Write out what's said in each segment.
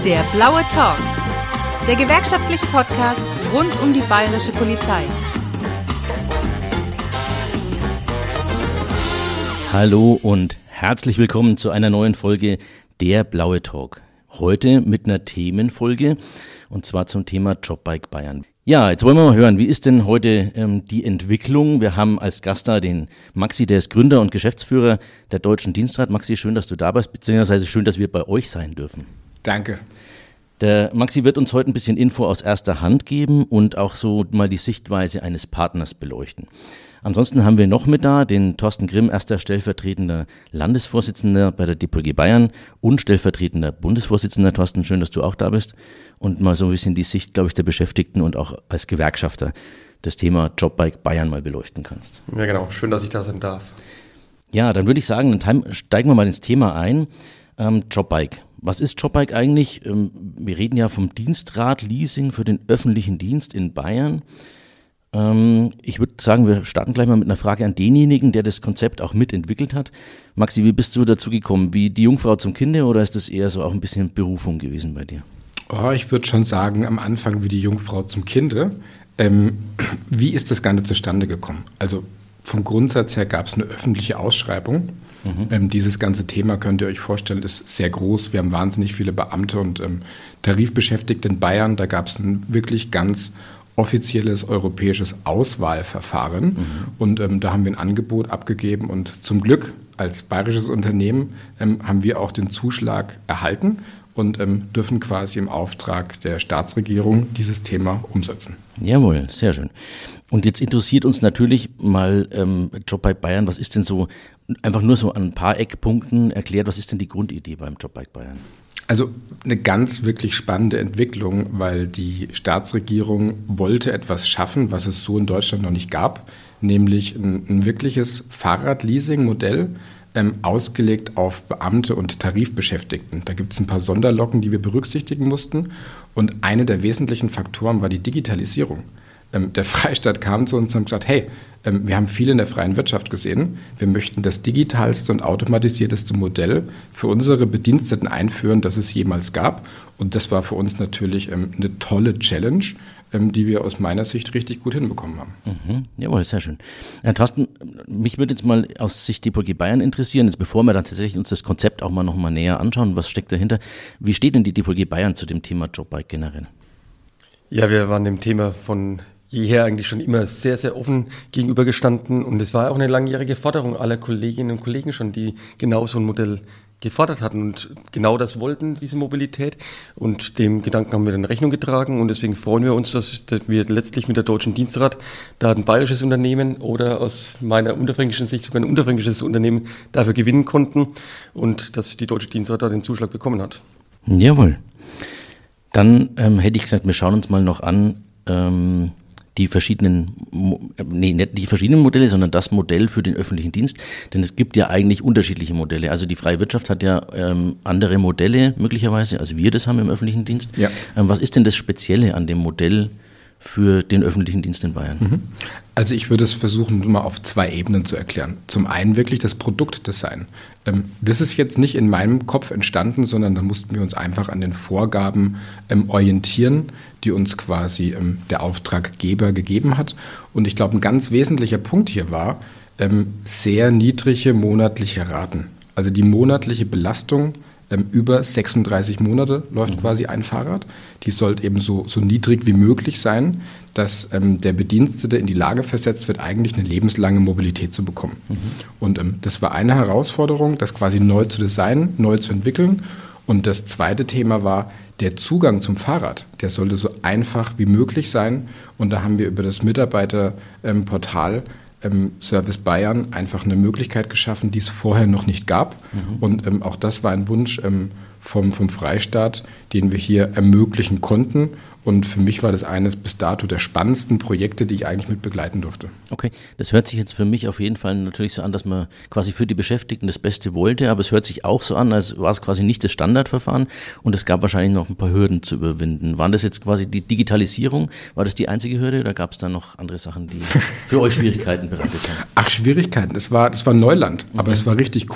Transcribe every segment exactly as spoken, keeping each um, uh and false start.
Der blaue Talk, der gewerkschaftliche Podcast rund um die bayerische Polizei. Hallo und herzlich willkommen zu einer neuen Folge Der blaue Talk. Heute mit einer Themenfolge und zwar zum Thema Jobbike Bayern. Ja, jetzt wollen wir mal hören, wie ist denn heute ähm, die Entwicklung? Wir haben als Gast da den Maxi, der ist Gründer und Geschäftsführer der Deutschen Dienstrat. Maxi, schön, dass du da bist, beziehungsweise schön, dass wir bei euch sein dürfen. Danke. Der Maxi wird uns heute ein bisschen Info aus erster Hand geben und auch so mal die Sichtweise eines Partners beleuchten. Ansonsten haben wir noch mit da den Thorsten Grimm, erster stellvertretender Landesvorsitzender bei der D P L G Bayern und stellvertretender Bundesvorsitzender. Thorsten, schön, dass du auch da bist und mal so ein bisschen die Sicht, glaube ich, der Beschäftigten und auch als Gewerkschafter das Thema Jobbike Bayern mal beleuchten kannst. Ja, genau. Schön, dass ich da sein darf. Ja, dann würde ich sagen, dann steigen wir mal ins Thema ein. Ähm, Jobbike. Was ist Jobbike eigentlich? Ähm, wir reden ja vom Dienstrat-Leasing für den öffentlichen Dienst in Bayern. Ich würde sagen, wir starten gleich mal mit einer Frage an denjenigen, der das Konzept auch mitentwickelt hat. Maxi, wie bist du dazu gekommen? Wie die Jungfrau zum Kinde oder ist das eher so auch ein bisschen Berufung gewesen bei dir? Oh, ich würde schon sagen, am Anfang wie die Jungfrau zum Kinde. Ähm, wie ist das Ganze zustande gekommen? Also vom Grundsatz her gab es eine öffentliche Ausschreibung. Mhm. Ähm, dieses ganze Thema, könnt ihr euch vorstellen, ist sehr groß. Wir haben wahnsinnig viele Beamte und ähm, Tarifbeschäftigte in Bayern. Da gab es ein wirklich ganz offizielles europäisches Auswahlverfahren mhm. und ähm, da haben wir ein Angebot abgegeben und zum Glück als bayerisches Unternehmen ähm, haben wir auch den Zuschlag erhalten und ähm, dürfen quasi im Auftrag der Staatsregierung dieses Thema umsetzen. Jawohl, sehr schön. Und jetzt interessiert uns natürlich mal ähm, Jobbike Bayern, was ist denn so, einfach nur so an ein paar Eckpunkten erklärt, was ist denn die Grundidee beim Jobbike Bayern? Also eine ganz wirklich spannende Entwicklung, weil die Staatsregierung wollte etwas schaffen, was es so in Deutschland noch nicht gab, nämlich ein, ein wirkliches Fahrradleasing-Modell, ähm, ausgelegt auf Beamte und Tarifbeschäftigten. Da gibt es ein paar Sonderlocken, die wir berücksichtigen mussten und eine der wesentlichen Faktoren war die Digitalisierung. Ähm, der Freistaat kam zu uns und hat gesagt, hey, ähm, wir haben viel in der freien Wirtschaft gesehen, wir möchten das digitalste und automatisierteste Modell für unsere Bediensteten einführen, das es jemals gab. Und das war für uns natürlich ähm, eine tolle Challenge, ähm, die wir aus meiner Sicht richtig gut hinbekommen haben. Mhm. Jawohl, sehr schön. Herr Thorsten, mich würde jetzt mal aus Sicht D P L G Bayern interessieren, jetzt bevor wir dann tatsächlich uns das Konzept auch mal noch mal näher anschauen, was steckt dahinter, wie steht denn die D P L G Bayern zu dem Thema Jobbike generell? Ja, wir waren dem Thema von jeher eigentlich schon immer sehr, sehr offen gegenübergestanden und es war auch eine langjährige Forderung aller Kolleginnen und Kollegen schon, die genau so ein Modell gefordert hatten und genau das wollten, diese Mobilität, und dem Gedanken haben wir dann Rechnung getragen und deswegen freuen wir uns, dass wir letztlich mit der Deutschen Dienstrat da ein bayerisches Unternehmen oder aus meiner unterfränkischen Sicht sogar ein unterfränkisches Unternehmen dafür gewinnen konnten und dass die Deutsche Dienstrat da den Zuschlag bekommen hat. Jawohl. Dann ähm, hätte ich gesagt, wir schauen uns mal noch an, ähm, die verschiedenen, nee, nicht die verschiedenen Modelle, sondern das Modell für den öffentlichen Dienst, denn es gibt ja eigentlich unterschiedliche Modelle. Also die freie Wirtschaft hat ja ähm, andere Modelle möglicherweise, als wir das haben im öffentlichen Dienst. Ja. Ähm, was ist denn das Spezielle an dem Modell für den öffentlichen Dienst in Bayern? Mhm. Also ich würde es versuchen, nur mal auf zwei Ebenen zu erklären. Zum einen wirklich das Produktdesign. Ähm, das ist jetzt nicht in meinem Kopf entstanden, sondern da mussten wir uns einfach an den Vorgaben ähm, orientieren, die uns quasi ähm, der Auftraggeber gegeben hat. Und ich glaube, ein ganz wesentlicher Punkt hier war, ähm, sehr niedrige monatliche Raten. Also die monatliche Belastung ähm, über sechsunddreißig Monate läuft mhm. quasi ein Fahrrad. Die sollte eben so, so niedrig wie möglich sein, dass ähm, der Bedienstete in die Lage versetzt wird, eigentlich eine lebenslange Mobilität zu bekommen. Mhm. Und ähm, das war eine Herausforderung, das quasi neu zu designen, neu zu entwickeln. Und das zweite Thema war, der Zugang zum Fahrrad, der sollte so einfach wie möglich sein. Und da haben wir über das Mitarbeiterportal ähm, Service Bayern einfach eine Möglichkeit geschaffen, die es vorher noch nicht gab. Mhm. Und ähm, auch das war ein Wunsch ähm, vom, vom Freistaat, den wir hier ermöglichen konnten. Und für mich war das eines bis dato der spannendsten Projekte, die ich eigentlich mit begleiten durfte. Okay, das hört sich jetzt für mich auf jeden Fall natürlich so an, dass man quasi für die Beschäftigten das Beste wollte, aber es hört sich auch so an, als war es quasi nicht das Standardverfahren und es gab wahrscheinlich noch ein paar Hürden zu überwinden. Waren das jetzt quasi die Digitalisierung, war das die einzige Hürde oder gab es da noch andere Sachen, die für euch Schwierigkeiten bereitet haben? Ach, Schwierigkeiten, das war, das war Neuland, aber mhm. es war richtig cool.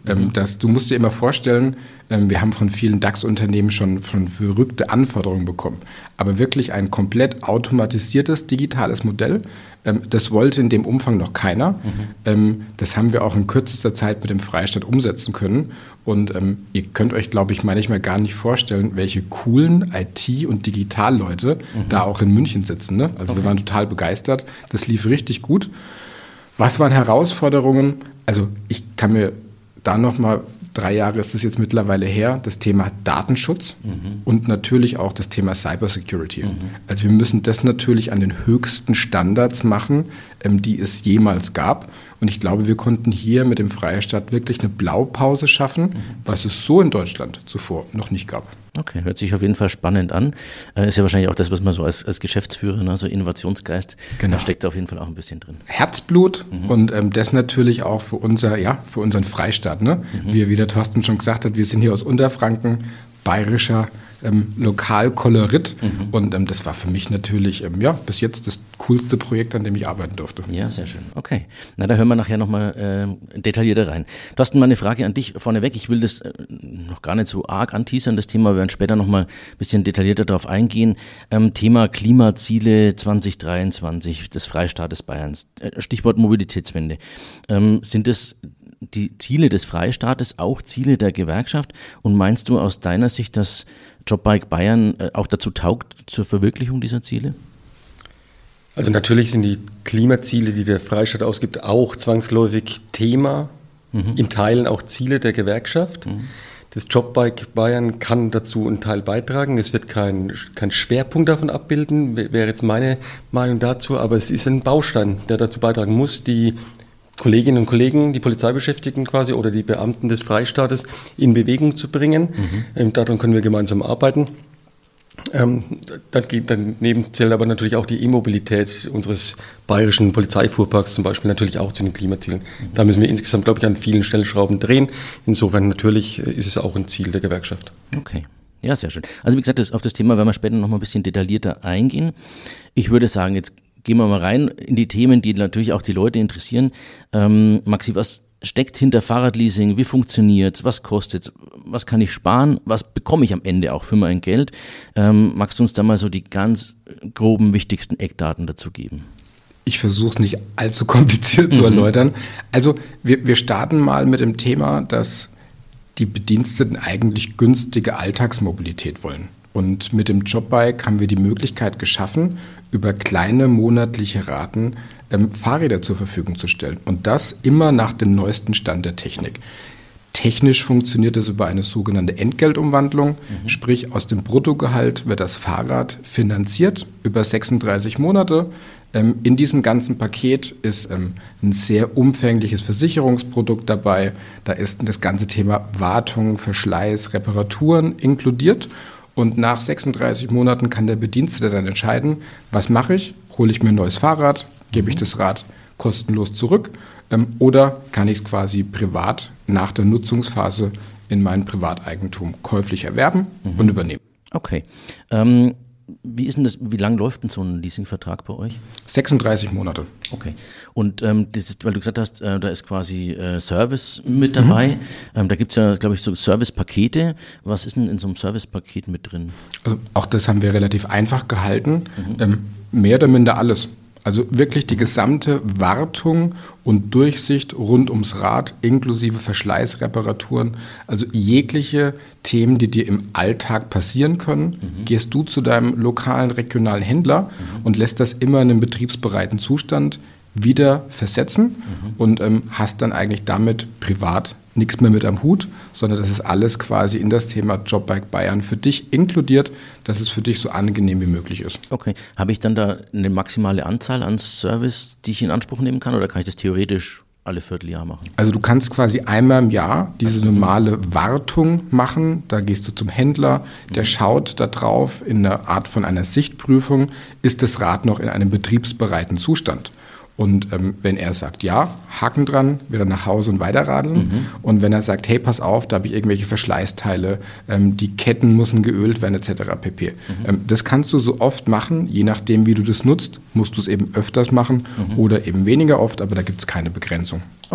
Ähm, Mhm. das, du musst dir immer vorstellen, ähm, wir haben von vielen DAX-Unternehmen schon, schon verrückte Anforderungen bekommen. Aber wirklich ein komplett automatisiertes, digitales Modell, ähm, das wollte in dem Umfang noch keiner. Mhm. Ähm, das haben wir auch in kürzester Zeit mit dem Freistaat umsetzen können. Und ähm, ihr könnt euch, glaube ich, manchmal gar nicht vorstellen, welche coolen I T- und Digitalleute mhm. da auch in München sitzen. Ne? Also okay. wir waren total begeistert. Das lief richtig gut. Was waren Herausforderungen? Also ich kann mir da nochmal, drei Jahre ist das jetzt mittlerweile her, das Thema Datenschutz mhm. und natürlich auch das Thema Cybersecurity. Mhm. Also wir müssen das natürlich an den höchsten Standards machen, ähm, die es jemals gab. Und ich glaube, wir konnten hier mit dem Freistaat wirklich eine Blaupause schaffen, mhm. was es so in Deutschland zuvor noch nicht gab. Okay, hört sich auf jeden Fall spannend an. Äh, ist ja wahrscheinlich auch das, was man so als, als Geschäftsführer, ne, so Innovationsgeist, genau. da steckt auf jeden Fall auch ein bisschen drin. Herzblut mhm. und ähm, das natürlich auch für unser, ja, für unseren Freistaat. Ne? Mhm. Wie, wie der Thorsten schon gesagt hat, wir sind hier aus Unterfranken, bayerischer ähm, Lokalkolorit mhm. und ähm, das war für mich natürlich ähm, ja, bis jetzt das coolste Projekt, an dem ich arbeiten durfte. Ja, sehr schön. Okay, na da hören wir nachher nochmal äh, detaillierter rein. Thorsten, mal eine Frage an dich vorneweg. Ich will das äh, noch gar nicht so arg anteasern, das Thema. Wir werden später nochmal ein bisschen detaillierter darauf eingehen. Ähm, Thema Klimaziele zwanzig dreiundzwanzig des Freistaates Bayerns. Äh, Stichwort Mobilitätswende. Ähm, sind das die Ziele des Freistaates auch Ziele der Gewerkschaft? Und meinst du aus deiner Sicht, dass Jobbike Bayern äh, auch dazu taugt zur Verwirklichung dieser Ziele? Also natürlich sind die Klimaziele, die der Freistaat ausgibt, auch zwangsläufig Thema, mhm. in Teilen auch Ziele der Gewerkschaft. Mhm. Das Jobbike Bayern kann dazu einen Teil beitragen. Es wird kein, kein Schwerpunkt davon abbilden, wäre jetzt meine Meinung dazu, aber es ist ein Baustein, der dazu beitragen muss, die Kolleginnen und Kollegen, die Polizeibeschäftigten quasi oder die Beamten des Freistaates in Bewegung zu bringen. Mhm. Ähm, daran können wir gemeinsam arbeiten. Ähm, dann geht, daneben zählt aber natürlich auch die E-Mobilität unseres bayerischen Polizeifuhrparks zum Beispiel natürlich auch zu den Klimazielen. Mhm. Da müssen wir insgesamt, glaube ich, an vielen Stellschrauben drehen. Insofern natürlich ist es auch ein Ziel der Gewerkschaft. Okay. Ja, sehr schön. Also wie gesagt, das, auf das Thema werden wir später noch mal ein bisschen detaillierter eingehen. Ich würde sagen, jetzt gehen wir mal rein in die Themen, die natürlich auch die Leute interessieren. Ähm, Maxi, was steckt hinter Fahrradleasing? Wie funktioniert's? Was kostet's? Was kann ich sparen? Was bekomme ich am Ende auch für mein Geld? Ähm, magst du uns da mal so die ganz groben, wichtigsten Eckdaten dazu geben? Ich versuche es nicht allzu kompliziert mhm. zu erläutern. Also wir, wir starten mal mit dem Thema, dass die Bediensteten eigentlich günstige Alltagsmobilität wollen. Und mit dem Jobbike haben wir die Möglichkeit geschaffen, über kleine monatliche Raten ähm, Fahrräder zur Verfügung zu stellen. Und das immer nach dem neuesten Stand der Technik. Technisch funktioniert es über eine sogenannte Entgeltumwandlung, mhm. sprich aus dem Bruttogehalt wird das Fahrrad finanziert über sechsunddreißig Monate. Ähm, in diesem ganzen Paket ist ähm, ein sehr umfängliches Versicherungsprodukt dabei. Da ist das ganze Thema Wartung, Verschleiß, Reparaturen inkludiert. Und nach sechsunddreißig Monaten kann der Bedienstete dann entscheiden, was mache ich? Hole ich mir ein neues Fahrrad? Gebe ich das Rad kostenlos zurück? Ähm, oder kann ich es quasi privat nach der Nutzungsphase in mein Privateigentum käuflich erwerben mhm. und übernehmen? Okay. Ähm, wie ist denn das, wie lang läuft denn so ein Leasingvertrag bei euch? sechsunddreißig Monate. Okay. Und ähm, das ist, weil du gesagt hast, äh, da ist quasi äh, Service mit dabei. Mhm. Ähm, da gibt es ja, glaube ich, so Servicepakete. Was ist denn in so einem Servicepaket mit drin? Also auch das haben wir relativ einfach gehalten. Mhm. Ähm, mehr oder minder alles. Also wirklich die gesamte Wartung und Durchsicht rund ums Rad, inklusive Verschleißreparaturen, also jegliche Themen, die dir im Alltag passieren können, mhm. gehst du zu deinem lokalen, regionalen Händler mhm. und lässt das immer in einem betriebsbereiten Zustand wieder versetzen mhm. und ähm, hast dann eigentlich damit privat nichts mehr mit am Hut, sondern das ist alles quasi in das Thema Jobbike Bayern für dich inkludiert, dass es für dich so angenehm wie möglich ist. Okay. Habe ich dann da eine maximale Anzahl an Service, die ich in Anspruch nehmen kann, oder kann ich das theoretisch alle Vierteljahr machen? Also du kannst quasi einmal im Jahr diese normale Wartung machen. Da gehst du zum Händler, der schaut da drauf in einer Art von einer Sichtprüfung, ist das Rad noch in einem betriebsbereiten Zustand? Und ähm, wenn er sagt, ja, Haken dran, wieder nach Hause und weiterradeln. Mhm. Und wenn er sagt, hey, pass auf, da habe ich irgendwelche Verschleißteile, ähm, die Ketten müssen geölt werden, et cetera pp. Mhm. Ähm, das kannst du so oft machen, je nachdem, wie du das nutzt, musst du es eben öfters machen mhm. oder eben weniger oft, aber da gibt es keine Begrenzung. Okay.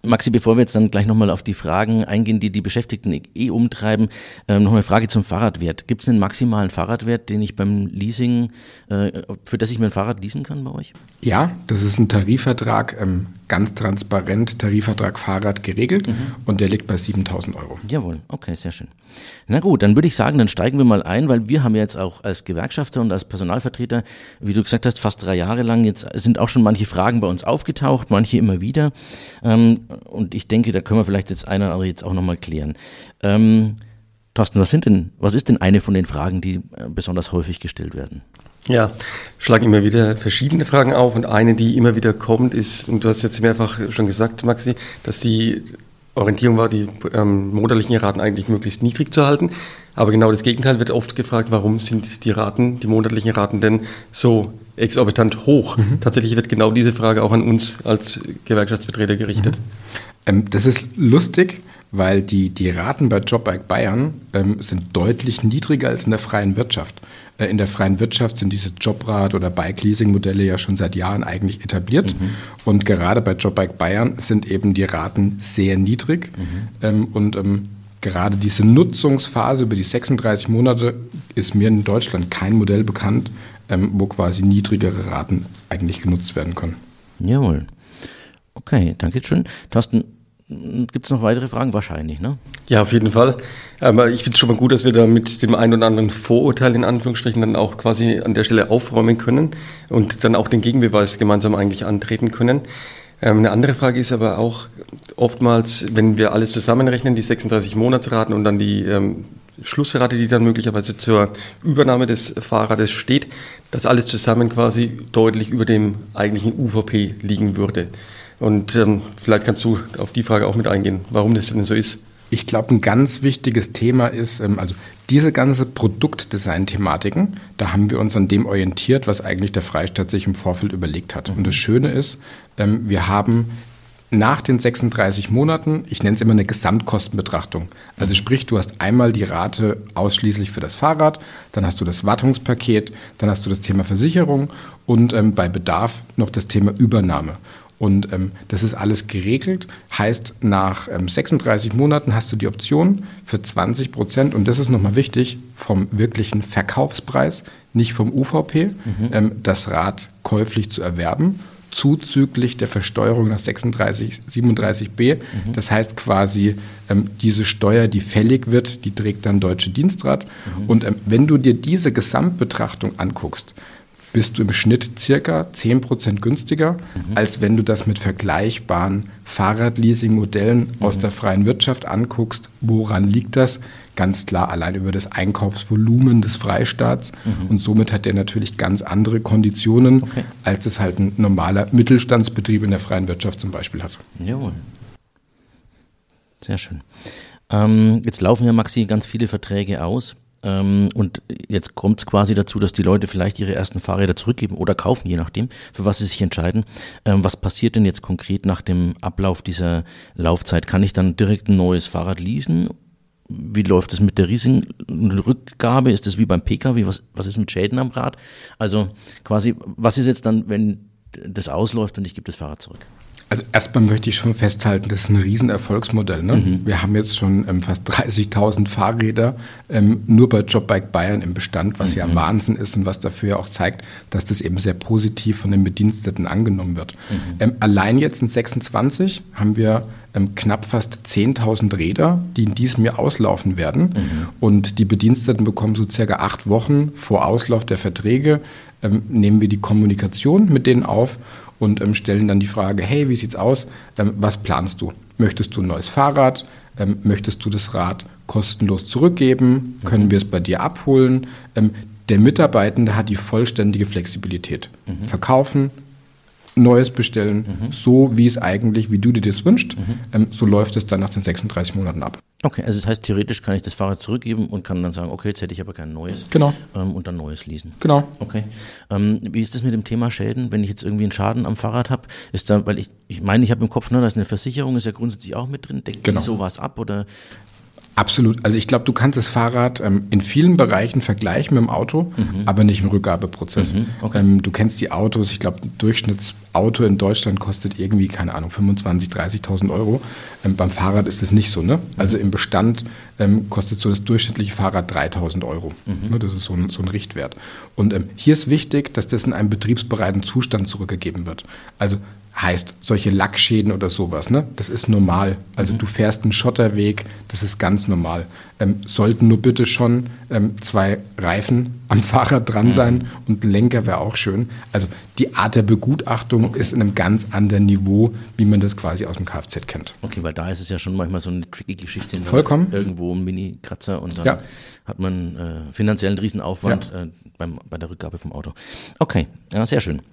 Maxi, bevor wir jetzt dann gleich nochmal auf die Fragen eingehen, die die Beschäftigten eh umtreiben, ähm, noch eine Frage zum Fahrradwert. Gibt es einen maximalen Fahrradwert, den ich beim Leasing, äh, für das ich mir ein Fahrrad leasen kann bei euch? Ja, das ist ein Tarifvertrag, ähm, ganz transparent, Tarifvertrag Fahrrad geregelt mhm. und der liegt bei siebentausend Euro. Jawohl, okay, sehr schön. Na gut, dann würde ich sagen, dann steigen wir mal ein, weil wir haben ja jetzt auch als Gewerkschafter und als Personalvertreter, wie du gesagt hast, fast drei Jahre lang, jetzt sind auch schon manche Fragen bei uns aufgetaucht, manche immer wieder. Ähm, und ich denke, da können wir vielleicht jetzt eine oder andere jetzt auch nochmal klären. Ähm, Thorsten, was sind denn, was ist denn eine von den Fragen, die besonders häufig gestellt werden? Ja, schlagen immer wieder verschiedene Fragen auf und eine, die immer wieder kommt, ist, und du hast jetzt mehrfach schon gesagt, Maxi, dass die Orientierung war, die ähm, monatlichen Raten eigentlich möglichst niedrig zu halten. Aber genau das Gegenteil wird oft gefragt, warum sind die Raten, die monatlichen Raten denn so exorbitant hoch? Mhm. Tatsächlich wird genau diese Frage auch an uns als Gewerkschaftsvertreter gerichtet. Mhm. Ähm, das ist lustig, weil die, die Raten bei Jobbike Bayern ähm, sind deutlich niedriger als in der freien Wirtschaft. Äh, in der freien Wirtschaft sind diese Jobrad- oder Bike-Leasing-Modelle ja schon seit Jahren eigentlich etabliert. Mhm. Und gerade bei Jobbike Bayern sind eben die Raten sehr niedrig. Mhm. Ähm, und ähm, gerade diese Nutzungsphase über die sechsunddreißig Monate ist mir in Deutschland kein Modell bekannt, ähm, wo quasi niedrigere Raten eigentlich genutzt werden können. Jawohl. Okay, danke schön. Thorsten, gibt es noch weitere Fragen? Wahrscheinlich, ne? Ja, auf jeden Fall. Aber ich finde es schon mal gut, dass wir da mit dem einen oder anderen Vorurteil in Anführungsstrichen dann auch quasi an der Stelle aufräumen können und dann auch den Gegenbeweis gemeinsam eigentlich antreten können. Ähm, eine andere Frage ist aber auch oftmals, wenn wir alles zusammenrechnen, die sechsunddreißig Monatsraten und dann die ähm, Schlussrate, die dann möglicherweise zur Übernahme des Fahrrades steht, dass alles zusammen quasi deutlich über dem eigentlichen U V P liegen würde. Und ähm, vielleicht kannst du auf die Frage auch mit eingehen, warum das denn so ist. Ich glaube, ein ganz wichtiges Thema ist, ähm, also diese ganze Produktdesign-Thematiken, da haben wir uns an dem orientiert, was eigentlich der Freistaat sich im Vorfeld überlegt hat. Mhm. Und das Schöne ist, ähm, wir haben nach den sechsunddreißig Monaten, ich nenne es immer eine Gesamtkostenbetrachtung. Also sprich, du hast einmal die Rate ausschließlich für das Fahrrad, dann hast du das Wartungspaket, dann hast du das Thema Versicherung und ähm, bei Bedarf noch das Thema Übernahme. Und ähm, das ist alles geregelt, heißt nach ähm, sechsunddreißig Monaten hast du die Option für zwanzig Prozent, und das ist nochmal wichtig, vom wirklichen Verkaufspreis, nicht vom U V P, mhm. ähm, das Rad käuflich zu erwerben, zuzüglich der Versteuerung nach sechsunddreißig, siebenunddreißig b. Mhm. Das heißt quasi, ähm, diese Steuer, die fällig wird, die trägt dann Deutsche Dienstrat. Mhm. Und ähm, wenn du dir diese Gesamtbetrachtung anguckst, bist du im Schnitt circa zehn Prozent günstiger, mhm. als wenn du das mit vergleichbaren Fahrradleasing-Modellen mhm. aus der freien Wirtschaft anguckst. Woran liegt das? Ganz klar allein über das Einkaufsvolumen des Freistaats. Mhm. Und somit hat der natürlich ganz andere Konditionen, okay. als es halt ein normaler Mittelstandsbetrieb in der freien Wirtschaft zum Beispiel hat. Jawohl. Sehr schön. Ähm, jetzt laufen ja, Maxi, ganz viele Verträge aus. Und jetzt kommt es quasi dazu, dass die Leute vielleicht ihre ersten Fahrräder zurückgeben oder kaufen, je nachdem, für was sie sich entscheiden. Was passiert denn jetzt konkret nach dem Ablauf dieser Laufzeit? Kann ich dann direkt ein neues Fahrrad leasen? Wie läuft es mit der Leasing-Rückgabe? Ist das wie beim P K W? Was, was ist mit Schäden am Rad? Also quasi, was ist jetzt dann, wenn das ausläuft und ich gebe das Fahrrad zurück? Also erstmal möchte ich schon festhalten, das ist ein Riesenerfolgsmodell. Ne? Mhm. Wir haben jetzt schon ähm, fast dreißigtausend Fahrräder ähm, nur bei Jobbike Bayern im Bestand, was mhm. ja Wahnsinn ist und was dafür ja auch zeigt, dass das eben sehr positiv von den Bediensteten angenommen wird. Mhm. Ähm, allein jetzt in sechsundzwanzig haben wir ähm, knapp fast zehntausend Räder, die in diesem Jahr auslaufen werden. Mhm. Und die Bediensteten bekommen so circa acht Wochen vor Auslauf der Verträge, ähm, nehmen wir die Kommunikation mit denen auf und ähm, stellen dann die Frage, hey, wie sieht's aus? Ähm, was planst du? Möchtest du ein neues Fahrrad? Ähm, möchtest du das Rad kostenlos zurückgeben? Mhm. Können wir es bei dir abholen? Ähm, der Mitarbeitende hat die vollständige Flexibilität. Mhm. Verkaufen, Neues bestellen, mhm. so wie es eigentlich, wie du dir das wünschst. Mhm. Ähm, so läuft es dann nach den sechsunddreißig Monaten ab. Okay, also das heißt, theoretisch kann ich das Fahrrad zurückgeben und kann dann sagen, okay, jetzt hätte ich aber kein neues. Genau. Ähm, und dann neues leasen. Genau. Okay. Ähm, wie ist das mit dem Thema Schäden, wenn ich jetzt irgendwie einen Schaden am Fahrrad habe? Ist da, weil ich, ich meine, ich habe im Kopf, ne, da ist eine Versicherung, ist ja grundsätzlich auch mit drin. Deckt genau. die sowas ab oder? Absolut. Also ich glaube, du kannst das Fahrrad ähm, in vielen Bereichen vergleichen mit dem Auto, mhm. aber nicht im Rückgabeprozess. Mhm. Okay. Ähm, du kennst die Autos, ich glaube, ein Durchschnittsauto in Deutschland kostet irgendwie, keine Ahnung, fünfundzwanzigtausend, dreißigtausend Euro. Ähm, beim Fahrrad ist das nicht so, ne? Also im Bestand ähm, kostet so das durchschnittliche Fahrrad dreitausend Euro. Mhm. Ne? Das ist so ein, so ein Richtwert. Und ähm, hier ist wichtig, dass das in einem betriebsbereiten Zustand zurückgegeben wird. Also heißt, solche Lackschäden oder sowas, ne? Das ist normal. Also mhm. du fährst einen Schotterweg, das ist ganz normal. Ähm, sollten nur bitte schon ähm, zwei Reifen am Fahrrad dran sein mhm. und ein Lenker wäre auch schön. Also die Art der Begutachtung okay. ist in einem ganz anderen Niveau, wie man das quasi aus dem Kfz kennt. Okay, weil da ist es ja schon manchmal so eine tricky Geschichte. Vollkommen. Irgendwo ein Mini-Kratzer und dann ja. hat man äh, finanziell einen Riesenaufwand ja. äh, beim, bei der Rückgabe vom Auto. Okay, ja, sehr schön.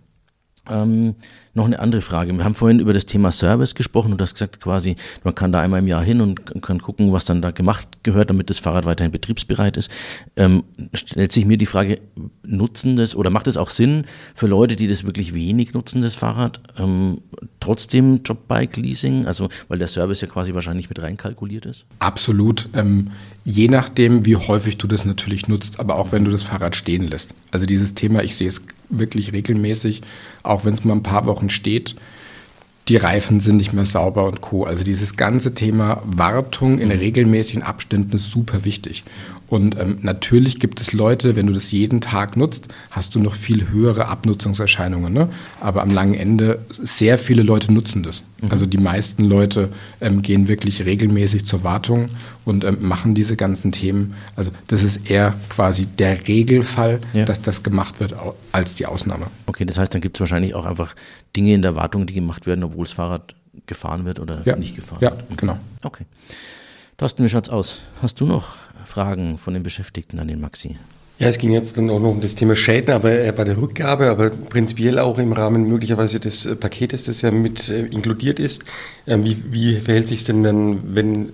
Ähm, noch eine andere Frage. Wir haben vorhin über das Thema Service gesprochen und du hast gesagt, quasi, man kann da einmal im Jahr hin und kann gucken, was dann da gemacht gehört, damit das Fahrrad weiterhin betriebsbereit ist. Ähm, stellt sich mir die Frage, nutzen das oder macht es auch Sinn für Leute, die das wirklich wenig nutzen, das Fahrrad, ähm, trotzdem Jobbike-Leasing, also weil der Service ja quasi wahrscheinlich mit reinkalkuliert ist? Absolut. Ähm, je nachdem, wie häufig du das natürlich nutzt, aber auch wenn du das Fahrrad stehen lässt. Also dieses Thema, ich sehe es wirklich regelmäßig, auch wenn es mal ein paar Wochen steht, die Reifen sind nicht mehr sauber und Co. Also dieses ganze Thema Wartung in regelmäßigen Abständen ist super wichtig. Und ähm, natürlich gibt es Leute, wenn du das jeden Tag nutzt, hast du noch viel höhere Abnutzungserscheinungen. Ne? Aber am langen Ende, sehr viele Leute nutzen das. Mhm. Also die meisten Leute ähm, gehen wirklich regelmäßig zur Wartung und ähm, machen diese ganzen Themen. Also das ist eher quasi der Regelfall, ja. dass das gemacht wird, als die Ausnahme. Okay, das heißt, dann gibt es wahrscheinlich auch einfach Dinge in der Wartung, die gemacht werden, obwohl das Fahrrad gefahren wird oder ja. nicht gefahren ja, wird. Ja, genau. Okay. Thorsten, wie schaut's aus? Hast du noch Fragen von den Beschäftigten an den Maxi? Ja, es ging jetzt dann auch noch um das Thema Schäden, aber äh, bei der Rückgabe, aber prinzipiell auch im Rahmen möglicherweise des äh, Paketes, das ja mit äh, inkludiert ist. Ähm, wie, wie verhält sich es denn dann, wenn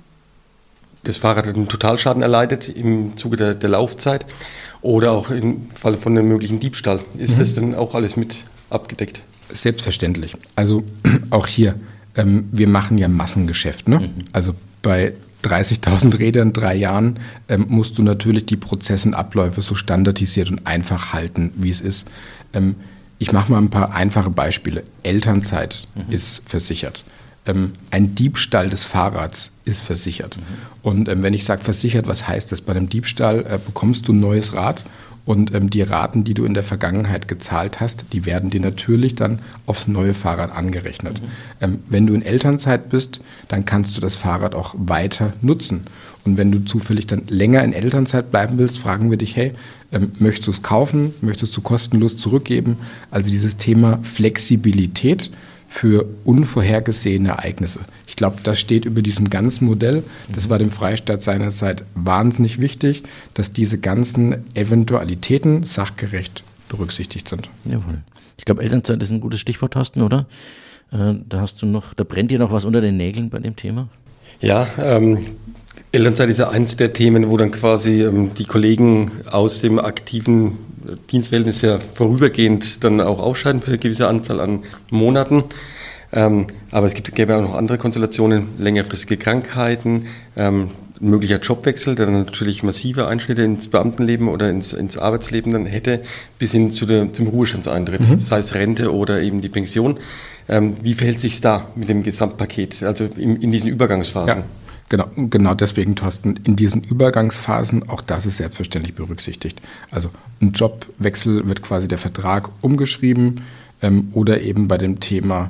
das Fahrrad einen Totalschaden erleidet im Zuge der, der Laufzeit oder auch im Fall von einem möglichen Diebstahl? Ist mhm. das dann auch alles mit abgedeckt? Selbstverständlich. Also auch hier, ähm, wir machen ja Massengeschäft. Ne? Mhm. Also bei dreißigtausend Rädern in drei Jahren ähm, musst du natürlich die Prozesse und Abläufe so standardisiert und einfach halten, wie es ist. Ähm, ich mache mal ein paar einfache Beispiele. Elternzeit mhm. ist versichert. Ähm, ein Diebstahl des Fahrrads ist versichert. Mhm. Und ähm, wenn ich sage versichert, was heißt das? Bei einem Diebstahl äh, bekommst du ein neues Rad. Und ähm, die Raten, die du in der Vergangenheit gezahlt hast, die werden dir natürlich dann aufs neue Fahrrad angerechnet. Mhm. Ähm, wenn du in Elternzeit bist, dann kannst du das Fahrrad auch weiter nutzen. Und wenn du zufällig dann länger in Elternzeit bleiben willst, fragen wir dich, hey, ähm, möchtest du es kaufen? Möchtest du kostenlos zurückgeben? Also dieses Thema Flexibilität für unvorhergesehene Ereignisse. Ich glaube, das steht über diesem ganzen Modell. Das war dem Freistaat seinerzeit wahnsinnig wichtig, dass diese ganzen Eventualitäten sachgerecht berücksichtigt sind. Jawohl. Ich glaube, Elternzeit ist ein gutes Stichwort, Thorsten, oder? Äh, da hast du noch, da brennt dir noch was unter den Nägeln bei dem Thema? Ja, ähm, Elternzeit ist ja eins der Themen, wo dann quasi ähm, die Kollegen aus dem aktiven Dienstverhältnis ja vorübergehend dann auch ausscheiden für eine gewisse Anzahl an Monaten. Ähm, aber es gibt, gäbe auch noch andere Konstellationen, längerfristige Krankheiten, ähm, ein möglicher Jobwechsel, der dann natürlich massive Einschnitte ins Beamtenleben oder ins, ins Arbeitsleben dann hätte, bis hin zu der, zum Ruhestandseintritt, mhm. sei es Rente oder eben die Pension. Ähm, wie verhält sich es da mit dem Gesamtpaket, also in, in diesen Übergangsphasen? Ja. Genau, genau deswegen, Thorsten, in diesen Übergangsphasen, auch das ist selbstverständlich berücksichtigt. Also ein Jobwechsel wird quasi der Vertrag umgeschrieben ähm, oder eben bei dem Thema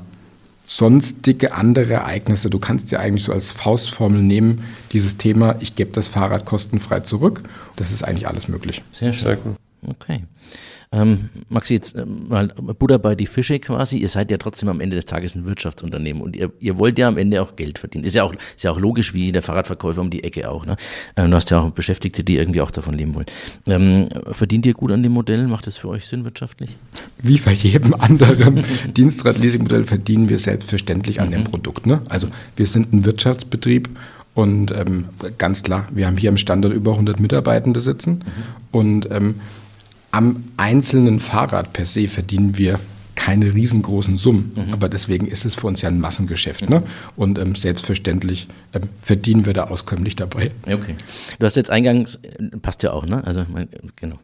sonstige andere Ereignisse. Du kannst ja eigentlich so als Faustformel nehmen, dieses Thema, ich gebe das Fahrrad kostenfrei zurück. Das ist eigentlich alles möglich. Sehr schön. Okay. Ähm, Maxi, jetzt äh, mal Butter bei die Fische quasi. Ihr seid ja trotzdem am Ende des Tages ein Wirtschaftsunternehmen und ihr, ihr wollt ja am Ende auch Geld verdienen. Ist ja auch, ist ja auch logisch, wie der Fahrradverkäufer um die Ecke auch. Ne? Ähm, du hast ja auch Beschäftigte, die irgendwie auch davon leben wollen. Ähm, verdient ihr gut an dem Modell? Macht das für euch Sinn wirtschaftlich? Wie bei jedem anderen Dienstrad-Leasing-Modell verdienen wir selbstverständlich an mhm. dem Produkt. Ne? Also wir sind ein Wirtschaftsbetrieb. Und ähm, ganz klar, wir haben hier am Standort über hundert Mitarbeitende sitzen mhm. und ähm, am einzelnen Fahrrad per se verdienen wir keine riesengroßen Summen, Mhm. aber deswegen ist es für uns ja ein Massengeschäft. Ne? Und ähm, selbstverständlich ähm, verdienen wir da auskömmlich dabei. Okay. Du hast jetzt eingangs, passt ja auch, ne? Also, mein, genau.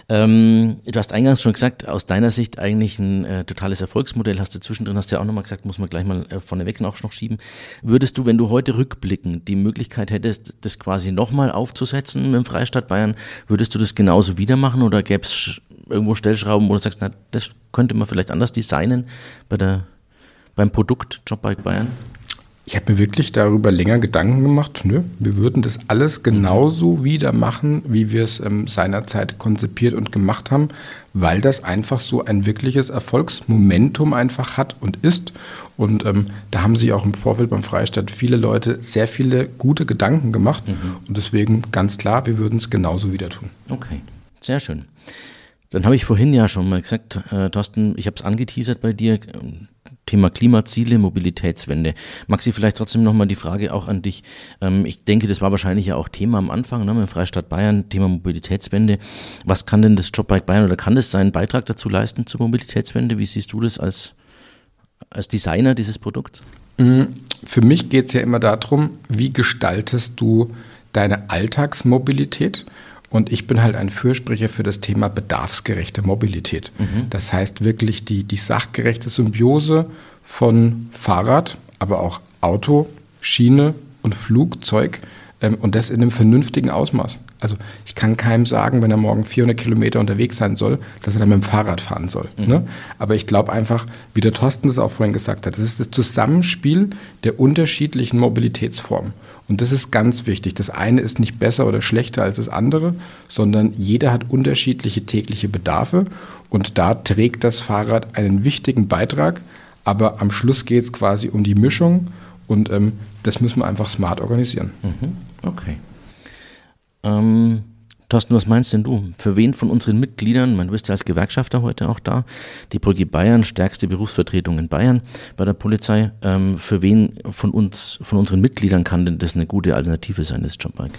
Ähm, du hast eingangs schon gesagt, aus deiner Sicht eigentlich ein äh, totales Erfolgsmodell. Hast du zwischendrin, hast du ja auch nochmal gesagt, muss man gleich mal äh, vorneweg noch, noch schieben. Würdest du, wenn du heute rückblickend die Möglichkeit hättest, das quasi nochmal aufzusetzen mit dem Freistaat Bayern, würdest du das genauso wieder machen oder gäbe es irgendwo Stellschrauben, wo du sagst, na, das könnte man vielleicht anders designen bei der, beim Produkt Jobbike Bayern? Ich habe mir wirklich darüber länger Gedanken gemacht. Nö, wir würden das alles genauso wieder machen, wie wir es ähm, seinerzeit konzipiert und gemacht haben, weil das einfach so ein wirkliches Erfolgsmomentum einfach hat und ist. Und ähm, da haben sich auch im Vorfeld beim Freistaat viele Leute sehr viele gute Gedanken gemacht. Mhm. Und deswegen ganz klar, wir würden es genauso wieder tun. Okay, sehr schön. Dann habe ich vorhin ja schon mal gesagt, äh, Thorsten, ich habe es angeteasert bei dir, äh, Thema Klimaziele, Mobilitätswende. Maxi, vielleicht trotzdem nochmal die Frage auch an dich. Ähm, ich denke, das war wahrscheinlich ja auch Thema am Anfang, ne, mit dem Freistaat Bayern, Thema Mobilitätswende. Was kann denn das Jobbike Bayern oder kann das seinen Beitrag dazu leisten zur Mobilitätswende? Wie siehst du das als, als Designer dieses Produkts? Für mich geht es ja immer darum, wie gestaltest du deine Alltagsmobilität? Und ich bin halt ein Fürsprecher für das Thema bedarfsgerechte Mobilität. Mhm. Das heißt wirklich die, die sachgerechte Symbiose von Fahrrad, aber auch Auto, Schiene und Flugzeug ähm, und das in einem vernünftigen Ausmaß. Also ich kann keinem sagen, wenn er morgen vierhundert Kilometer unterwegs sein soll, dass er dann mit dem Fahrrad fahren soll. Mhm. Ne? Aber ich glaube einfach, wie der Thorsten das auch vorhin gesagt hat, das ist das Zusammenspiel der unterschiedlichen Mobilitätsformen. Und das ist ganz wichtig. Das eine ist nicht besser oder schlechter als das andere, sondern jeder hat unterschiedliche tägliche Bedarfe und da trägt das Fahrrad einen wichtigen Beitrag, aber am Schluss geht es quasi um die Mischung und ähm, das müssen wir einfach smart organisieren. Mhm. Okay. Ähm, Thorsten, was meinst denn du? Für wen von unseren Mitgliedern, man, du bist ja als Gewerkschafter heute auch da, die Brücke Bayern, stärkste Berufsvertretung in Bayern bei der Polizei, ähm, für wen von uns, von unseren Mitgliedern kann denn das eine gute Alternative sein, das Jobbike?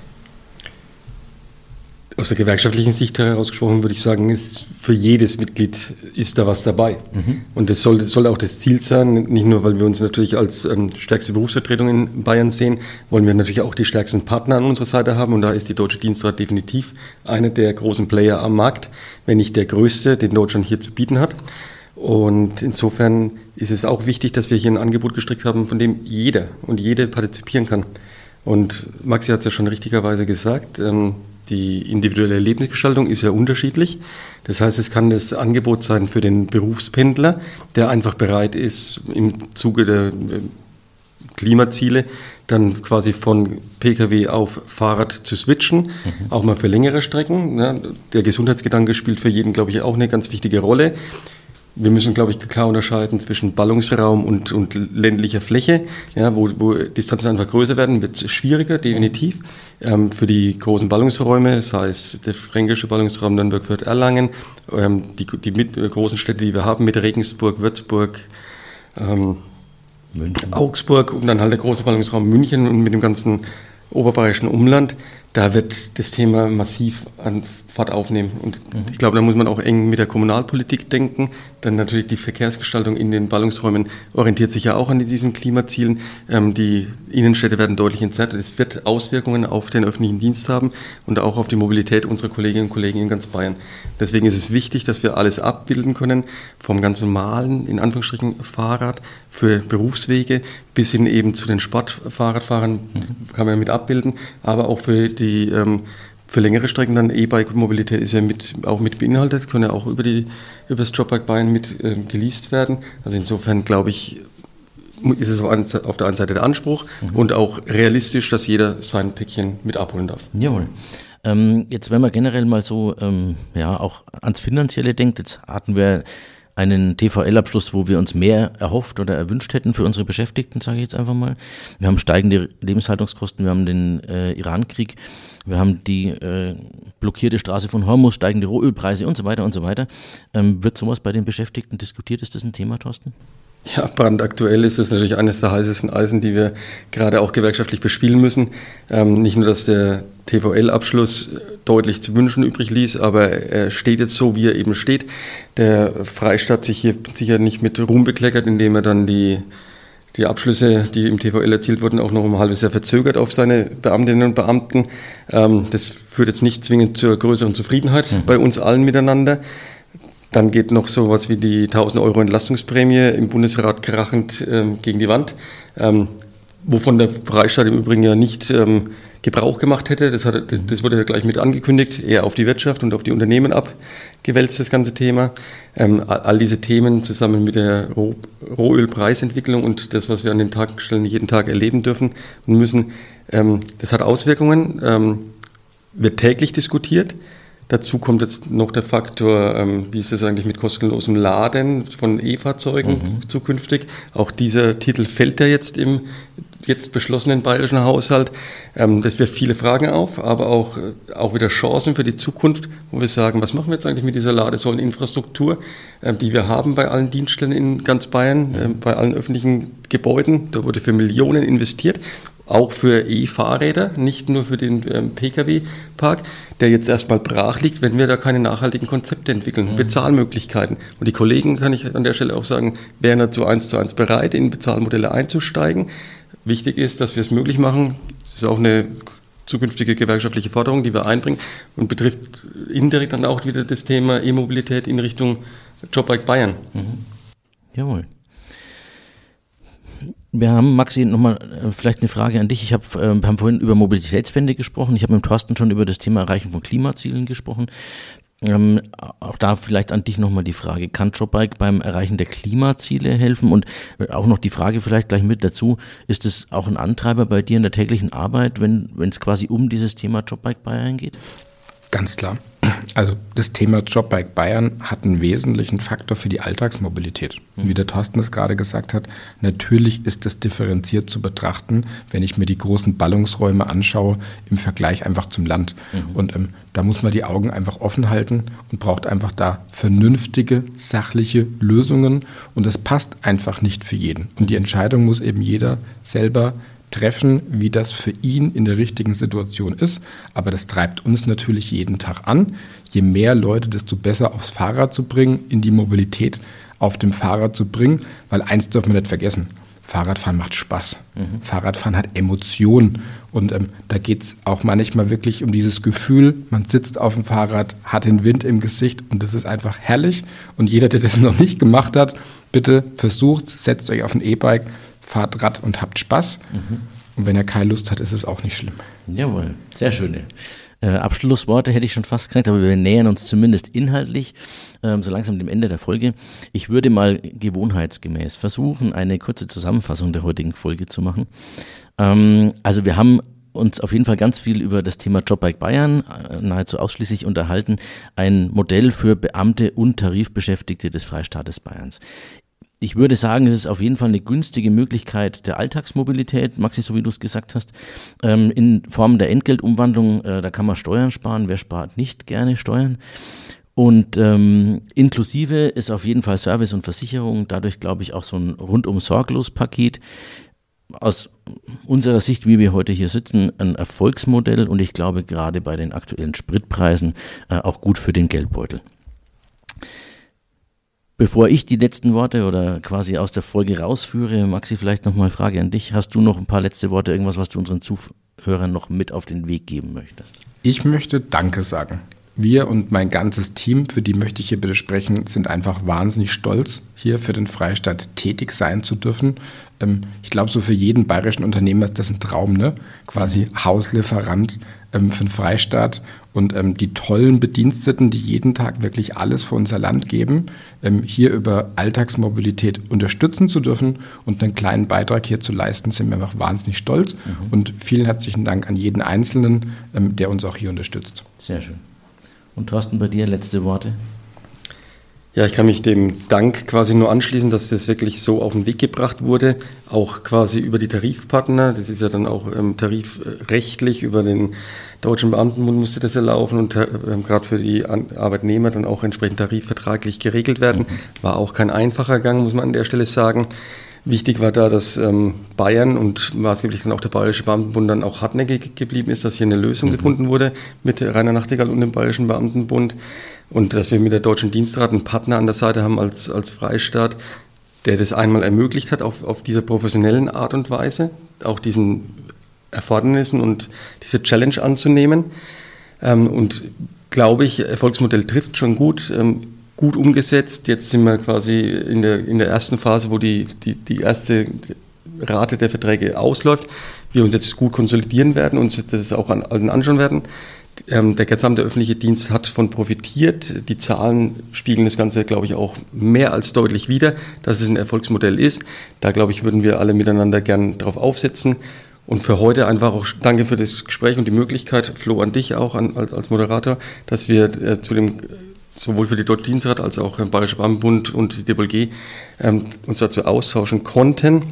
Aus der gewerkschaftlichen Sicht herausgesprochen würde ich sagen, ist für jedes Mitglied ist da was dabei. Mhm. Und das soll, das soll auch das Ziel sein, nicht nur, weil wir uns natürlich als ähm, stärkste Berufsvertretung in Bayern sehen, wollen wir natürlich auch die stärksten Partner an unserer Seite haben und da ist die Deutsche Dienstrat definitiv einer der großen Player am Markt, wenn nicht der größte, den Deutschland hier zu bieten hat. Und insofern ist es auch wichtig, dass wir hier ein Angebot gestrickt haben, von dem jeder und jede partizipieren kann. Und Maxi hat es ja schon richtigerweise gesagt, ähm, die individuelle Lebensgestaltung ist ja unterschiedlich. Das heißt, es kann das Angebot sein für den Berufspendler, der einfach bereit ist, im Zuge der Klimaziele dann quasi von Pkw auf Fahrrad zu switchen, mhm. auch mal für längere Strecken. Ja, der Gesundheitsgedanke spielt für jeden, glaube ich, auch eine ganz wichtige Rolle. Wir müssen, glaube ich, klar unterscheiden zwischen Ballungsraum und, und ländlicher Fläche. Ja, wo, wo Distanzen einfach größer werden, wird es schwieriger, definitiv. Ähm, für die großen Ballungsräume, sei es der fränkische Ballungsraum Nürnberg, Fürth, Erlangen, ähm, die, die mit, äh, großen Städte, die wir haben, mit Regensburg, Würzburg, ähm, München. Augsburg und dann halt der große Ballungsraum München und mit dem ganzen oberbayerischen Umland, da wird das Thema massiv an Fahrt aufnehmen. Und mhm. ich glaube, da muss man auch eng mit der Kommunalpolitik denken. Dann natürlich die Verkehrsgestaltung in den Ballungsräumen orientiert sich ja auch an diesen Klimazielen. Ähm, die Innenstädte werden deutlich entzerrt. Es wird Auswirkungen auf den öffentlichen Dienst haben und auch auf die Mobilität unserer Kolleginnen und Kollegen in ganz Bayern. Deswegen ist es wichtig, dass wir alles abbilden können, vom ganz normalen, in Anführungsstrichen, Fahrrad für Berufswege bis hin eben zu den Sportfahrradfahrern, mhm. kann man mit abbilden, aber auch für die ähm, für längere Strecken dann E-Bike-Mobilität ist ja mit, auch mit beinhaltet, können ja auch über, die, über das Jobbike Bayern mit äh, geleast werden. Also insofern glaube ich, ist es auf der einen Seite der Anspruch mhm. und auch realistisch, dass jeder sein Päckchen mit abholen darf. Jawohl. Ähm, jetzt, wenn man generell mal so ähm, ja auch ans Finanzielle denkt, jetzt hatten wir einen T V L-Abschluss, wo wir uns mehr erhofft oder erwünscht hätten für unsere Beschäftigten, sage ich jetzt einfach mal. Wir haben steigende Lebenshaltungskosten, wir haben den äh, Iran-Krieg, wir haben die äh, blockierte Straße von Hormuz, steigende Rohölpreise und so weiter und so weiter. Ähm, wird sowas bei den Beschäftigten diskutiert? Ist das ein Thema, Thorsten? Ja, brandaktuell ist es natürlich eines der heißesten Eisen, die wir gerade auch gewerkschaftlich bespielen müssen. Ähm, nicht nur, dass der T V L-Abschluss deutlich zu wünschen übrig ließ, aber er steht jetzt so, wie er eben steht. Der Freistaat sich hier sicher nicht mit Ruhm bekleckert, indem er dann die, die Abschlüsse, die im T V L erzielt wurden, auch noch um ein halbes Jahr verzögert auf seine Beamtinnen und Beamten. Ähm, das führt jetzt nicht zwingend zur größeren Zufriedenheit mhm. bei uns allen miteinander. Dann geht noch sowas wie die tausend Euro Entlastungsprämie im Bundesrat krachend ähm, gegen die Wand, ähm, wovon der Freistaat im Übrigen ja nicht ähm, Gebrauch gemacht hätte. Das, hat, das wurde ja gleich mit angekündigt, eher auf die Wirtschaft und auf die Unternehmen abgewälzt, das ganze Thema. Ähm, all diese Themen zusammen mit der Roh- Rohölpreisentwicklung und das, was wir an den Tankstellen jeden Tag erleben dürfen und müssen, ähm, das hat Auswirkungen, ähm, wird täglich diskutiert. Dazu kommt jetzt noch der Faktor, ähm, wie ist es eigentlich mit kostenlosem Laden von E-Fahrzeugen mhm. zukünftig. Auch dieser Titel fällt ja jetzt im jetzt beschlossenen bayerischen Haushalt. Ähm, das wirft viele Fragen auf, aber auch, auch wieder Chancen für die Zukunft, wo wir sagen, was machen wir jetzt eigentlich mit dieser Ladesäuleninfrastruktur, ähm, die wir haben bei allen Dienststellen in ganz Bayern, mhm. ähm, bei allen öffentlichen Gebäuden. Da wurde für Millionen investiert. Auch für E-Fahrräder, nicht nur für den ähm, Pkw-Park, der jetzt erstmal brach liegt, wenn wir da keine nachhaltigen Konzepte entwickeln, mhm. Bezahlmöglichkeiten. Und die Kollegen, kann ich an der Stelle auch sagen, wären dazu eins zu eins bereit, in Bezahlmodelle einzusteigen. Wichtig ist, dass wir es möglich machen. Das ist auch eine zukünftige gewerkschaftliche Forderung, die wir einbringen und betrifft indirekt dann auch wieder das Thema E-Mobilität in Richtung Jobbike Bayern. Mhm. Jawohl. Wir haben, Maxi, nochmal vielleicht eine Frage an dich. Ich hab, äh, wir haben vorhin über Mobilitätswende gesprochen. Ich habe mit Thorsten schon über das Thema Erreichen von Klimazielen gesprochen. Ähm, auch da vielleicht an dich nochmal die Frage, kann Jobbike beim Erreichen der Klimaziele helfen? Und auch noch die Frage vielleicht gleich mit dazu, ist es auch ein Antreiber bei dir in der täglichen Arbeit, wenn wenn es quasi um dieses Thema Jobbike Bayern geht? Ganz klar. Also das Thema Jobbike Bayern hat einen wesentlichen Faktor für die Alltagsmobilität. Und wie der Thorsten es gerade gesagt hat, natürlich ist das differenziert zu betrachten, wenn ich mir die großen Ballungsräume anschaue, im Vergleich einfach zum Land. Mhm. Und ähm, da muss man die Augen einfach offen halten und braucht einfach da vernünftige, sachliche Lösungen. Und das passt einfach nicht für jeden. Und die Entscheidung muss eben jeder selber treffen, wie das für ihn in der richtigen Situation ist. Aber das treibt uns natürlich jeden Tag an. Je mehr Leute, desto besser aufs Fahrrad zu bringen, in die Mobilität auf dem Fahrrad zu bringen. Weil eins dürfen wir nicht vergessen, Fahrradfahren macht Spaß. Mhm. Fahrradfahren hat Emotionen. Und ähm, da geht es auch manchmal wirklich um dieses Gefühl, man sitzt auf dem Fahrrad, hat den Wind im Gesicht und das ist einfach herrlich. Und jeder, der das noch nicht gemacht hat, bitte versucht, setzt euch auf ein E-Bike, fahrt Rad und habt Spaß. Mhm. Und wenn er keine Lust hat, ist es auch nicht schlimm. Jawohl, sehr schöne äh, Abschlussworte hätte ich schon fast gesagt, aber wir nähern uns zumindest inhaltlich ähm, so langsam dem Ende der Folge. Ich würde mal gewohnheitsgemäß versuchen, eine kurze Zusammenfassung der heutigen Folge zu machen. Ähm, also wir haben uns auf jeden Fall ganz viel über das Thema Jobbike Bayern äh, nahezu ausschließlich unterhalten. Ein Modell für Beamte und Tarifbeschäftigte des Freistaates Bayerns. Ich würde sagen, es ist auf jeden Fall eine günstige Möglichkeit der Alltagsmobilität, Maxi, so wie du es gesagt hast, ähm, in Form der Entgeltumwandlung. Äh, da kann man Steuern sparen. Wer spart nicht gerne Steuern? Und ähm, inklusive ist auf jeden Fall Service und Versicherung. Dadurch glaube ich auch so ein rundum sorglos Paket. Aus unserer Sicht, wie wir heute hier sitzen, ein Erfolgsmodell und ich glaube gerade bei den aktuellen Spritpreisen äh, auch gut für den Geldbeutel. Bevor ich die letzten Worte oder quasi aus der Folge rausführe, Maxi, vielleicht nochmal Frage an dich. Hast du noch ein paar letzte Worte, irgendwas, was du unseren Zuhörern noch mit auf den Weg geben möchtest? Ich möchte Danke sagen. Wir und mein ganzes Team, für die möchte ich hier bitte sprechen, sind einfach wahnsinnig stolz, hier für den Freistaat tätig sein zu dürfen. Ich glaube, so für jeden bayerischen Unternehmer ist das ein Traum, ne? Quasi Hauslieferant ähm, für den Freistaat und ähm, die tollen Bediensteten, die jeden Tag wirklich alles für unser Land geben, ähm, hier über Alltagsmobilität unterstützen zu dürfen und einen kleinen Beitrag hier zu leisten, sind wir einfach wahnsinnig stolz. Mhm. Und vielen herzlichen Dank an jeden Einzelnen, ähm, der uns auch hier unterstützt. Sehr schön. Und Thorsten, bei dir letzte Worte? Ja, ich kann mich dem Dank quasi nur anschließen, dass das wirklich so auf den Weg gebracht wurde, auch quasi über die Tarifpartner. Das ist ja dann auch ähm, tarifrechtlich, über den Deutschen Beamtenbund musste das ja laufen und äh, gerade für die An- Arbeitnehmer dann auch entsprechend tarifvertraglich geregelt werden. War auch kein einfacher Gang, muss man an der Stelle sagen. Wichtig war da, dass ähm, Bayern und maßgeblich dann auch der Bayerische Beamtenbund dann auch hartnäckig geblieben ist, dass hier eine Lösung mhm. gefunden wurde mit Rainer Nachtigall und dem Bayerischen Beamtenbund und dass wir mit der Deutschen Dienstrat einen Partner an der Seite haben als, als Freistaat, der das einmal ermöglicht hat auf, auf dieser professionellen Art und Weise, auch diesen Erfordernissen und diese Challenge anzunehmen. Ähm, und glaube ich, Erfolgsmodell trifft schon gut. Ähm, gut umgesetzt. Jetzt sind wir quasi in der, in der ersten Phase, wo die, die, die erste Rate der Verträge ausläuft. Wir uns jetzt gut konsolidieren werden und das auch an allen anschauen werden. Ähm, der gesamte öffentliche Dienst hat von profitiert. Die Zahlen spiegeln das Ganze, glaube ich, auch mehr als deutlich wider, dass es ein Erfolgsmodell ist. Da, glaube ich, würden wir alle miteinander gern drauf aufsetzen. Und für heute einfach auch danke für das Gespräch und die Möglichkeit, Flo, an dich auch an, als, als Moderator, dass wir äh, zu dem sowohl für die Deutsche Dienstrat als auch im Bayerischen Beamtenbund und die D B L G ähm, uns dazu austauschen konnten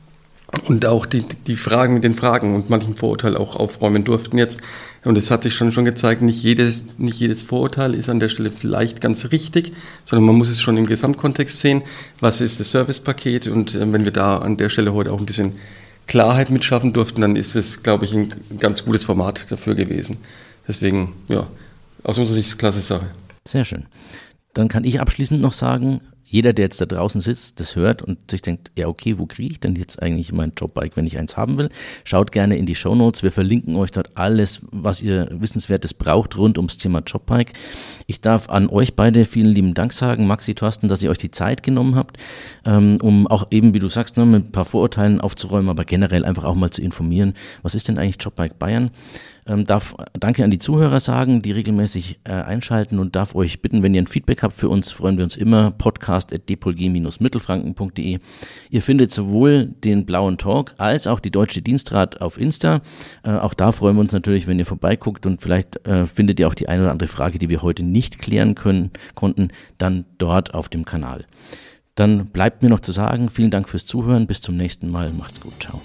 und auch die, die Fragen mit den Fragen und manchen Vorurteilen auch aufräumen durften jetzt. Und es hat sich schon, schon gezeigt, nicht jedes, nicht jedes Vorurteil ist an der Stelle vielleicht ganz richtig, sondern man muss es schon im Gesamtkontext sehen. Was ist das Servicepaket? Und äh, wenn wir da an der Stelle heute auch ein bisschen Klarheit mitschaffen durften, dann ist es, glaube ich, ein ganz gutes Format dafür gewesen. Deswegen, ja, aus unserer Sicht klasse Sache. Sehr schön. Dann kann ich abschließend noch sagen, jeder, der jetzt da draußen sitzt, das hört und sich denkt, ja okay, wo kriege ich denn jetzt eigentlich mein Jobbike, wenn ich eins haben will? Schaut gerne in die Shownotes, wir verlinken euch dort alles, was ihr Wissenswertes braucht rund ums Thema Jobbike. Ich darf an euch beide vielen lieben Dank sagen, Maxi, Thorsten, dass ihr euch die Zeit genommen habt, ähm, um auch eben, wie du sagst, ne, mit ein paar Vorurteilen aufzuräumen, aber generell einfach auch mal zu informieren, was ist denn eigentlich Jobbike Bayern? Ähm, darf danke an die Zuhörer sagen, die regelmäßig äh, einschalten und darf euch bitten, wenn ihr ein Feedback habt für uns, freuen wir uns immer, podcast at d p o l g dash mittelfranken punkt d e. Ihr findet sowohl den Blauen Talk als auch die Deutsche Dienstrat auf Insta. Äh, auch da freuen wir uns natürlich, wenn ihr vorbeiguckt und vielleicht äh, findet ihr auch die eine oder andere Frage, die wir heute nicht klären können, konnten, dann dort auf dem Kanal. Dann bleibt mir noch zu sagen, vielen Dank fürs Zuhören, bis zum nächsten Mal, macht's gut, ciao.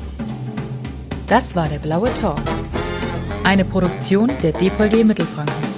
Das war der Blaue Talk. Eine Produktion der D P O L G Mittelfranken.